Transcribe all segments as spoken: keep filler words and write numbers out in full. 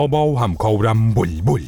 با همکارم بلبل.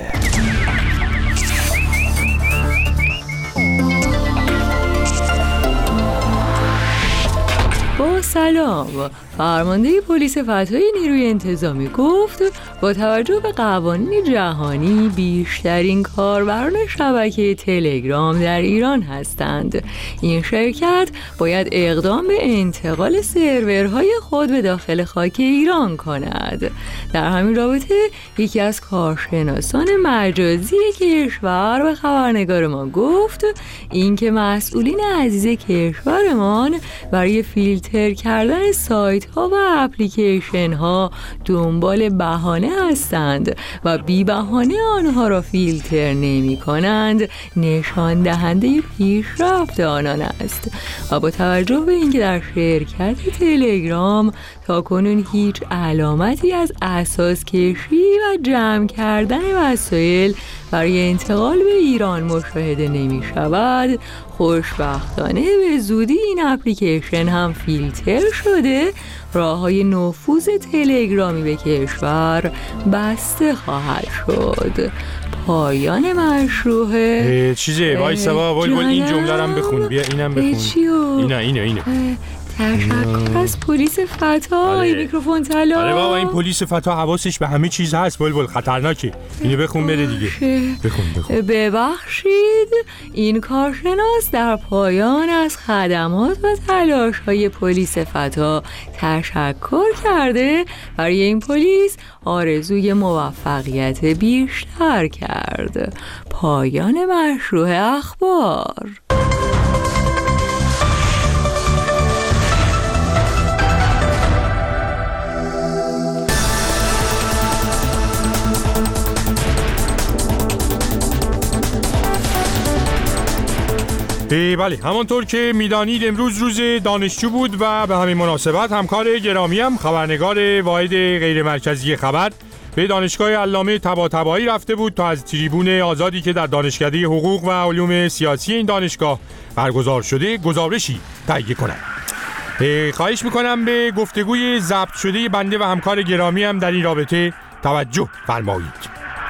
با سلام. فرمانده پلیس فتای نیروی انتظامی گفت با توجه به قوانین جهانی بیشترین کاربران شبکه تلگرام در ایران هستند. این شرکت باید اقدام به انتقال سرورهای خود به داخل خاک ایران کند. در همین رابطه یکی از کارشناسان مجازی کشور به خبرنگار ما گفت اینکه مسئولین عزیز کشورمان برای فیلتر کردن سایت ها و اپلیکیشن ها دنبال بهانه هستند و بی بهانه آنها را فیلتر نمی کنند نشان دهنده پیشرفت آنان است. و با توجه به اینکه در شرکت تلگرام تا کنون هیچ علامتی از اساس کشی و جمع کردن وسایل برای انتقال به ایران مشاهده نمی شود، خوشبختانه به زودی این اپلیکیشن هم فیلتر شده راه‌های نفوذ تلگرامی به کشور بسته خواهد شد. پایان مشروع چیزه وایسا با بلبل این جمله رو هم بخون. بیا اینم بخون. اینا اینا اینا تشکر از پلیس فتا. این میکروفون طلا. آره بابا این پلیس فتا حواسش به همه چیز هست بلبل، خطرناکه. اینو بخون بره دیگه. بخون بخون. ببخشید این کارشناس در پایان از خدمات و تلاش‌های پلیس فتا تشکر کرده. برای این پلیس آرزوی موفقیت بیشتر کرد. پایان مشروع اخبار. بله همانطور که میدانید امروز روز دانشجو بود و به همین مناسبت همکار گرامیم خبرنگار واحد غیر مرکزی خبر به دانشگاه علامه طباطبایی رفته بود تا از تریبون آزادی که در دانشکده حقوق و علوم سیاسی این دانشگاه برگزار شده گزارشی تهیه کند. خواهش میکنم به گفتگوی ضبط شده بنده و همکار گرامیم در این رابطه توجه فرمایید.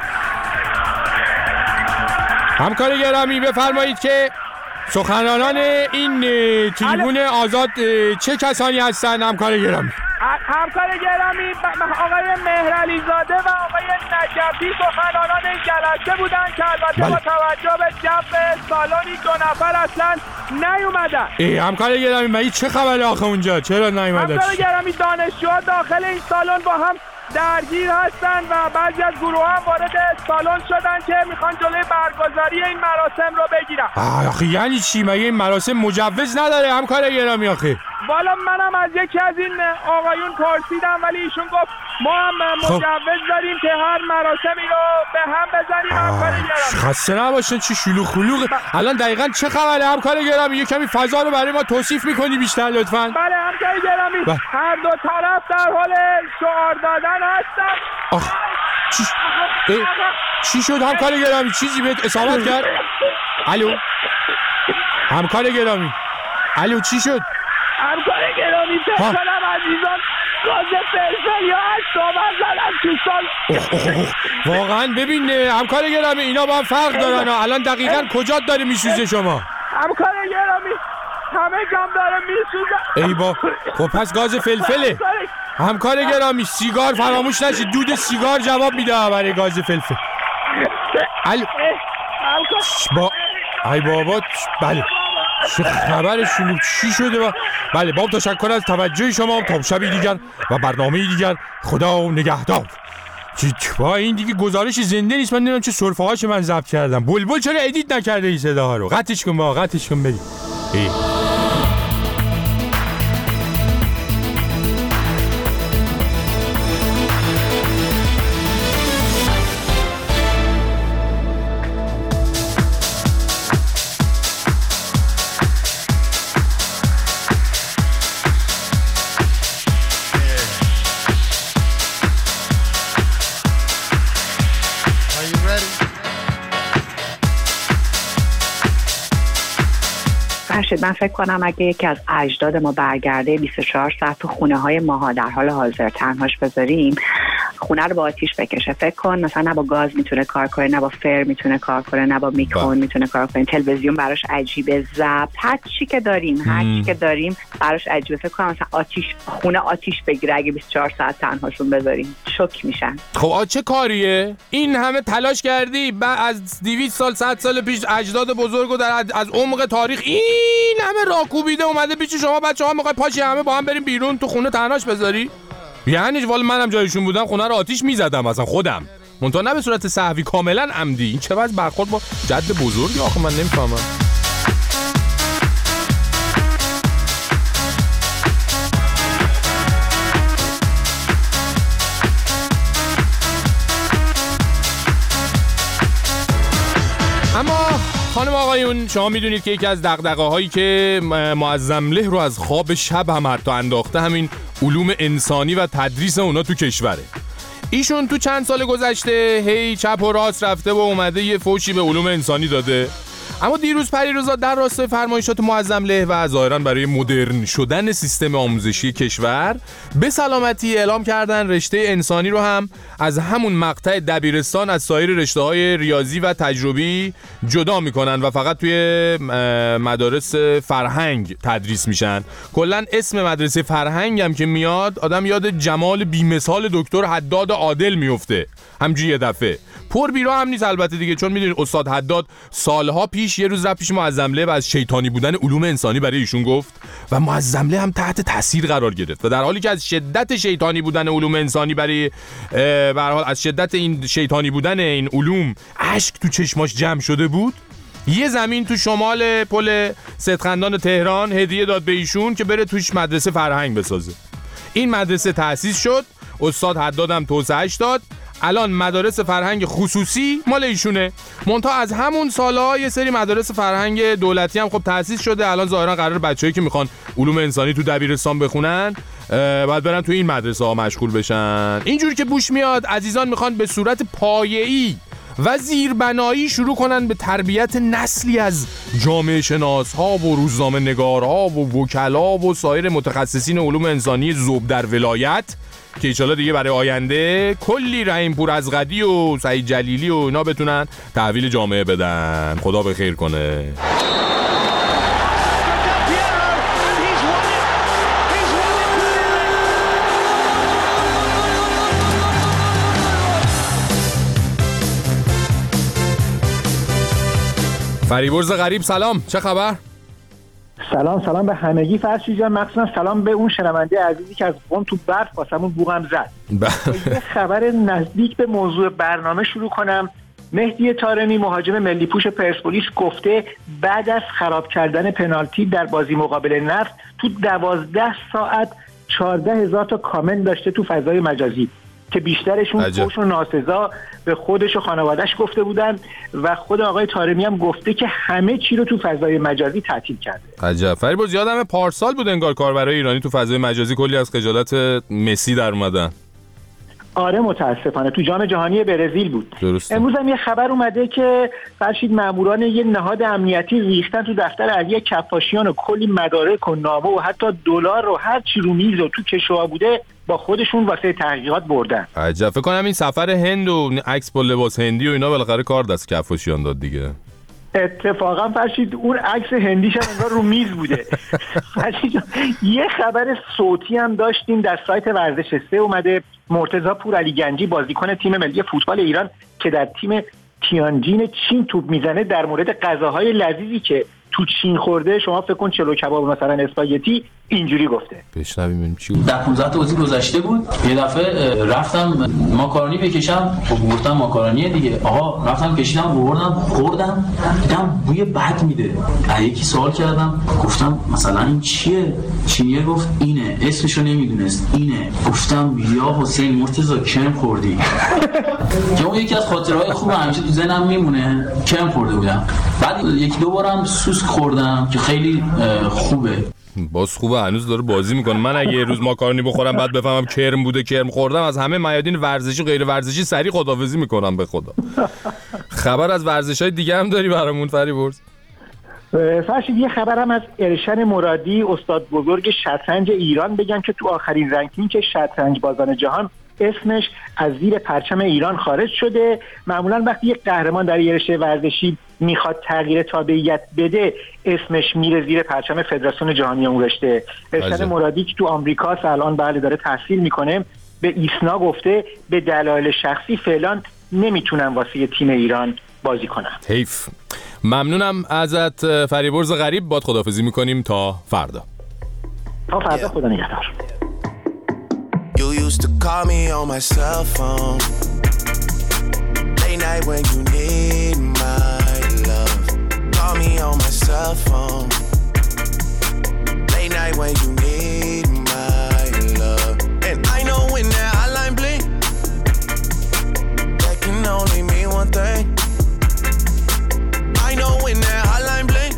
همکار گرامی بفرمایید که سخنرانان این تریبون آزاد چه کسانی هستند همکار گرامی؟ همکار گرامی آقای مهرعلی زاده و آقای نجفی سخنرانان این جلسه بودند که البته بله. با توجه به جو سالونی دو نفر اصلا نیومدن. همکار گرامی مگه چه خبره آخه اونجا؟ چرا نیومدن؟ همکار گرامی دانشجوها داخل این سالن با هم درگیر هستن و بعضی از گروه هم وارد سالن شدن که میخوان جلوی برگزاری این مراسم رو بگیرن. آخه یعنی چی؟ مگه این مراسم مجوز نداره همکار گرامی آخه؟ والا منم از یکی از این آقایون پرسیدم ولی ایشون گفت ما هم مجوز داریم که هر مراسمی رو به هم بزنیم. همکار گرامی خسته نباشن چی شلوغ خلوغه. الان دقیقاً چه خبره همکار گرامی؟ یه کمی فضا رو برای ما توصیف میکنی بیشتر لطفاً؟ بله همکار گرامی بله. هر دو طرف در حال شعار دادن هستن. آخ چی چی شد همکار گرامی؟ چیزی بهت اصابت کرد؟ الو همکار گرامی الو چی شد؟ همکار گرامی فکر کنم عزیزان گاز فلفل یا از صحبت زدن تو سال. واقعا ببین همکار گرامی اینا با هم فرق دارن. الان دقیقاً کجا داره میسوزه شما؟ همکار گرامی همه جام داره میسوزه. ای با خب پس گاز فلفله. همکار گرامی سیگار فراموش نشید، دود سیگار جواب میده برای گاز فلفل. الو با ای بابا بله چه خبر شلوغ چی شده با... بله با تشکر از توجه شما. تا شبی دیگر و برنامه دیگر خدا نگهدار. با این دیگه گزارش زنده نیست. من نمیدونم چه سرفه هاش من ضبط کردم. بلبل چرا ادیت نکرده این صداها رو؟ قطعش کن با قطعش کن بریم. من فکر کنم اگه یکی از اجداد ما برگرده بیست و چهار ساعت تو خونه های ماها در حال حاضر تنهاش بذاریم خونه رو با آتیش بکشه. فکر کن مثلا نه با گاز میتونه کار کنه، نه با فر میتونه کار کنه، نه با میکرون میتونه کار کنه. تلویزیون براش عجیبه، ضبط، هر چی که داریم هر چی که داریم براش عجیبه. فکر کنم مثلا آتیش خونه آتیش بگیره اگه بیست و چهار ساعت تنهاشون بذاریم، شوک میشن. خب آ چه کاریه؟ این همه تلاش کردی بعد از دویست سال صد سال پیش اجداد بزرگو در از عمق تاریخ این همه راکوبیده اومده پیش شما، بچه‌ها میخوای پاشی همه با هم بریم بیرون تو خونه تنهاش بذاری؟ یعنی والا منم جایشون بودم خونه رو آتیش میزدم اصلا خودم، منتها نه به صورت سهوی، کاملا عمدی. این چه وضع برخورد با جد بزرگی آخه من نمیفهمم. اما خانم آقایون، شما میدونید که یکی از دغدغه‌هایی که معظم له رو از خواب شب هم حتی انداخته همین علوم انسانی و تدریس اونا تو کشوره. ایشون تو چند سال گذشته هی چپ و راست رفته و اومده یه فوشی به علوم انسانی داده، اما دیروز پریروز در راستای فرمایشات معظم له و ظاهراً برای مدرن شدن سیستم آموزشی کشور به سلامتی اعلام کردن رشته انسانی رو هم از همون مقطع دبیرستان از سایر رشته‌های ریاضی و تجربی جدا میکنن و فقط توی مدارس فرهنگ تدریس میشن. کلاً اسم مدرسه فرهنگ هم که میاد آدم یاد جمال بی‌مثال دکتر حداد عادل میفته، همجوری یه دفعه. پر بیرا هم نیست البته دیگه، چون میدونید استاد حداد سالها پیش یه روز رفت پیش معظم له و از شیطانی بودن علوم انسانی برای ایشون گفت و معظم له هم تحت تاثیر قرار گرفت و در حالی که از شدت شیطانی بودن علوم انسانی برای به هر حال از شدت این شیطانی بودن این علوم اشک تو چشماش جمع شده بود، یه زمین تو شمال پل سیدخندان تهران هدیه داد به ایشون که بره توش مدرسه فرهنگ بسازه. این مدرسه تأسیس شد، استاد حداد هم توسعه‌اش داد، الان مدارس فرهنگ خصوصی مال ایشونه. منتها از همون سالها یه سری مدارس فرهنگ دولتی هم خب تأسیس شده، الان ظاهرا قرار بچه‌ای که میخوان علوم انسانی تو دبیرستان بخونن باید برن تو این مدرسه ها مشغول بشن. اینجوری که بوش میاد عزیزان میخوان به صورت پایه‌ای و زیربنایی شروع کنن به تربیت نسلی از جامعه شناس ها و روزنامه نگارها و وکلا و سایر متخصصین علوم انسانی ذوب در ولایت که ایشالا دیگه برای آینده کلی رحیم پور از غدی و سعید جلیلی و اینا بتونن تحویل جامعه بدن. خدا به خیر کنه. فریبرز غریب سلام، چه خبر؟ سلام سلام به همگی فرشید جان، مخصوصا سلام به اون شنونده عزیزی که از قم تو برف واسمون بوغم زد. یه خبر نزدیک به موضوع برنامه شروع کنم. مهدی طارمی مهاجم ملی پوش پرسپولیس گفته بعد از خراب کردن پنالتی در بازی مقابل نفت تو دوازده ساعت چهارده هزار تا کامنت داشته تو فضای مجازی که بیشترشون فوش و ناسزا به خودش و خانوادهش گفته بودن و خود آقای طارمی هم گفته که همه چی رو تو فضای مجازی تعطیل کرده. عجب. فریبرز یادم پارسال بود انگار کاربرای ایرانی تو فضای مجازی کلی از خجالت مسی در اومدن. آره متاسفانه تو جام جهانی برزیل بود. درسته. امروز هم یه خبر اومده که فرشید ماموران یه نهاد امنیتی ریختن تو دفتر علی کفاشیان و کلی مدارک و نامه و حتی دلار و هر چی رو میز و تو کشوها بوده با خودشون واسه تحقیقات بردن. عجب. فکر کنم این سفر هند و عکس با لباس هندی و اینا بالاخره کار دست کفاشیان داد دیگه. اتفاقا فرشید اون عکس هندیش هم انگار رو میز بوده. فرشید یه خبر صوتی هم داشتیم در سایت ورزش سه اومده. مرتضی پورعلی گنجی بازیکن تیم ملی فوتبال ایران که در تیم تیانجین چین توپ میزنه در مورد غذاهای لذیذی که تو چین خورده، شما فکر کن چلو کباب مثلا اسپاگتی، اینجوری گفته. بشنویم چی بود. در پانزده تا بازی گذشته بود یه دفعه رفتم ماکارونی بکشم، خب گفتم ماکارونیه دیگه، آقا رفتم کشیدم آوردم خوردم دیدم بوی بد میده. یکی سوال کردم گفتم مثلا این چیه؟ چینیه گفت اینه، اسمشو نمیدونست، اینه. گفتم یا حسین مرتضی کم خوردی. که اون یکی از خاطرهای خوب همیشه تو ذهنم میمونه، کم خورده بودم. بعد یک دو بارم سوسک خوردم که خیلی خوبه. باز خوبه هنوز داره بازی میکنه. من اگه یه روز ماکارونی بخورم بعد بفهمم کرم بوده کرم خوردم، از همه میادین ورزشی غیر ورزشی سریع خداحافظی میکنم به خدا. خبر از ورزش‌های دیگه هم داری برامون فریبرز؟ فرشید یه خبرم از ارشن مرادی استاد بزرگ شطرنج ایران بگم که تو آخرین رنکینگ شطرنج بازان جهان اسمش از زیر پرچم ایران خارج شده. معمولا وقتی یک قهرمان در یه رشته ورزشی میخواد تغییر تابعیت بده اسمش میره زیر پرچم فدراسیون جهانی اون رشته. احسان مرادی که تو آمریکاست الان بله داره تحصیل میکنه، به ایسنا گفته به دلایل شخصی فعلا نمیتونم واسه تیم ایران بازی کنم. حیف. ممنونم ازت فریبرز غریب. باد خداحافظی میکنیم تا فردا. تا فردا، خدا نگهدار. You used to call me on my cell phone late night when you need my love. Call me on my cell phone late night when you need my love. And I know when that hotline blink that can only mean one thing. I know when that hotline blink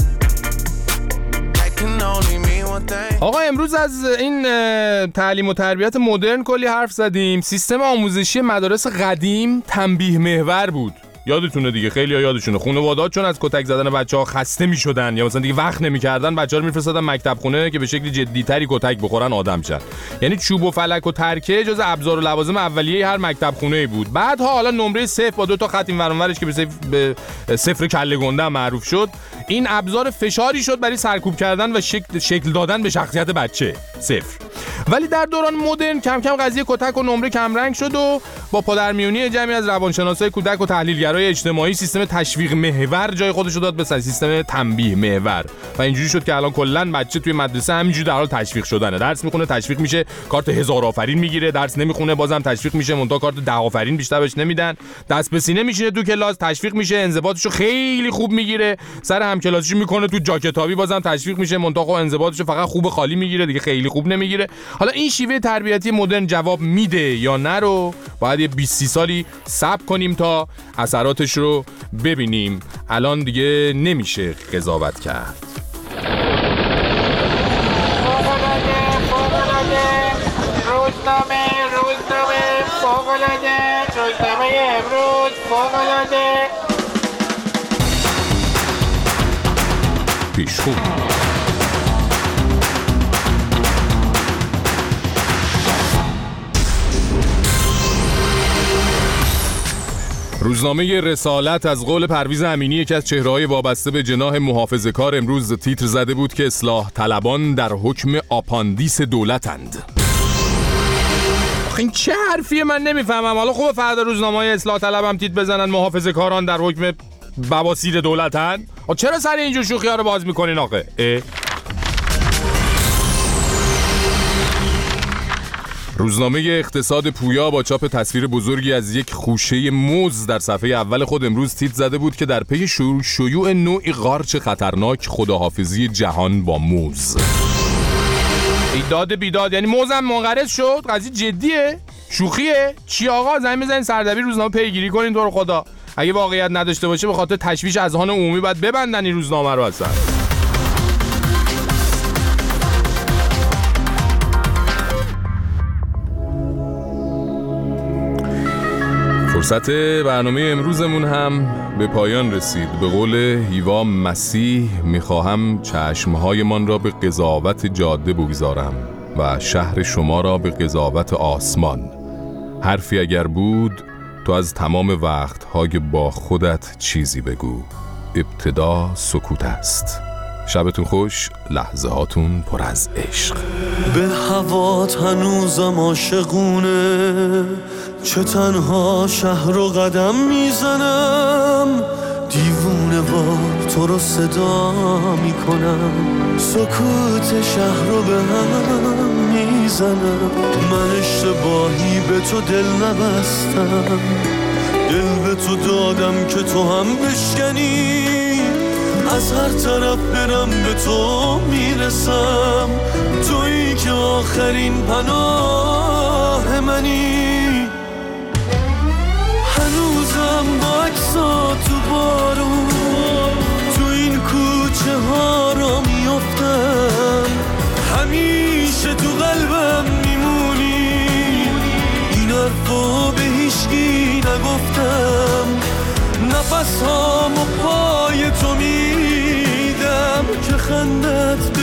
that can only mean one thing. آقا امروز از این تعلیم و تربیت مدرن کلی حرف زدیم. سیستم آموزشی مدارس قدیم تنبیه محور بود. یادتونه دیگه، خیلی ها یادشونه. خانواده‌ها چون از کتک زدن بچه‌ها خسته می‌شدن یا مثلا دیگه وقت نمی‌کردن، بچه‌ها رو می‌فرستادن مکتب خونه که به شکل جدی‌تری کتک بخورن آدم شن. یعنی چوب و فلک و ترکه جز ابزار و لوازم اولیه هر مکتب خونه‌ای بود. بعدها حالا نمره صفر با دو تا خط این ور اونورش که به صفر به صفر کله گنده معروف شد، این ابزار فشاری شد برای سرکوب کردن و شکل شکل دادن به شخصیت بچه. صفر. ولی در دوران مدرن کم کم قضیه کتک و نمره کم رنگ شد و با پادرمیونی جمعی از روانشناسای کودک و تحلیلگرای اجتماعی سیستم تشویق محور جای خودش رو داد به سیستم تنبیه محور و اینجوری شد که الان کلا بچه توی مدرسه همینجوری در حال تشویق شدنه. درس میخونه تشویق میشه، کارت هزار آفرین میگیره. درس نمیخونه بازم تشویق میشه، منتها کارت ده آفرین بیشتر بهش نمیدن. دست به سینه میشینه تو کلاس تشویق میشه، انضباطشو خیلی خوب میگیره. سر همکلاسیشو میکنه تو جاکتابی بازم تشویق میشه، منتها خب انضباطشو فقط خوب خالی میگیره دیگه، خیلی خوب نمیگیره. حالا این شیوه تربیتی مدرن جواب میده یا نه رو باید یه بیست سی سالی صبر کنیم تا اثراتش رو ببینیم. الان دیگه نمیشه قضاوت کرد. روزنامه روزنامه فوق‌العاده، روزنامه امروز فوق‌العاده. پیشخو روزنامه رسالت از قول پرویز امینی، یکی از چهره‌های وابسته به جناح محافظه‌کار، امروز تیتر زده بود که اصلاح طلبان در حکم آپاندیس دولتند. این چه حرفیه من نمیفهمم. حالا خوبه فردا روزنامه‌های اصلاح طلب هم تیتر بزنن محافظه‌کاران در حکم بواسیر دولتن؟ چرا سر اینجور شوخی‌ها رو باز می‌کنین آخه؟ روزنامه اقتصاد پویا با چاپ تصویر بزرگی از یک خوشه موز در صفحه اول خود امروز تیتر زده بود که در پی شیوع شیوع نوعی قارچ خطرناک، خداحافظی جهان با موز. ایداد بیداد، یعنی موزم منقرض شد؟ قضیه جدیه؟ شوخیه؟ چی آقا؟ زنگ بزنین سردبیر روزنامه پیگیری کنین تو رو خدا. اگه واقعیت نداشته باشه به خاطر تشویش اذهان عمومی باید ببندن این روزنامه رو اصلا. فرصت برنامه امروزمون هم به پایان رسید. به قول هیوا مسیح میخواهم چشمهایمان را به قضاوت جاده بگذارم و شهر شما را به قضاوت آسمان. حرفی اگر بود تو از تمام وقتهای با خودت چیزی بگو. ابتدا سکوت است. شبتون خوش، لحظه هاتون پر از عشق. به هوات هنوزم عاشقونه، چه تنها شهر رو قدم میزنم، دیوونه وار تو رو صدا میکنم، سکوت شهر رو به هم میزنم. من اشتباهی به تو دل نبستم، دل به تو دادم که تو هم بشکنی، از هر طرف برم به تو میرسم، تویی که آخرین پناه منی. هنوزم با عکسات تو بارون تو این کوچه ها را میافتم، همیشه تو قلبم میمونی، این حرفا به هیچکی نگفتم، نفس هامو پای تو میدم که خندت